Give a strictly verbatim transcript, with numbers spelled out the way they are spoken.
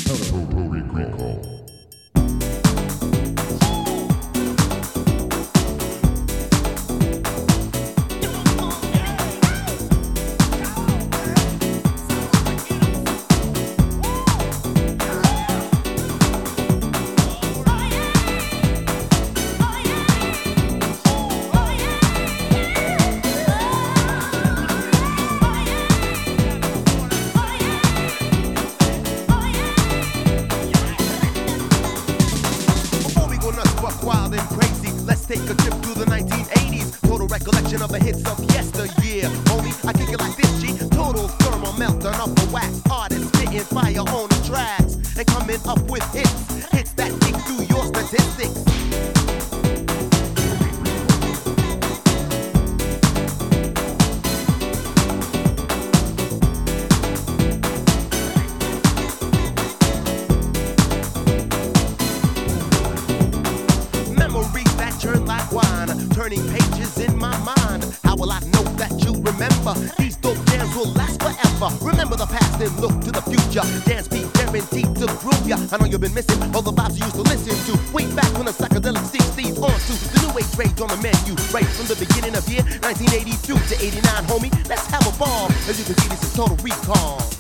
Total Recall. Wild and crazy, let's take a trip through the nineteen eighties. Total recollection of the hits of yesteryear. Homie, I kick it like this, G. Total thermal melting off the wax. Artists spitting fire on the tracks and coming up with hits. Hits that dig through your statistics. Turn like wine, turning pages in my mind. How will I know that you remember? These dope jams will last forever. Remember the past and look to the future. Dance be guaranteed to groove ya. I know you've been missing all the vibes you used to listen to. Way back when the psychedelic sixties on to the new age rage on the menu. Right from the beginning of year nineteen eighty-two to eighty-nine, homie. Let's have a ball. As you can see, this is Total Recall.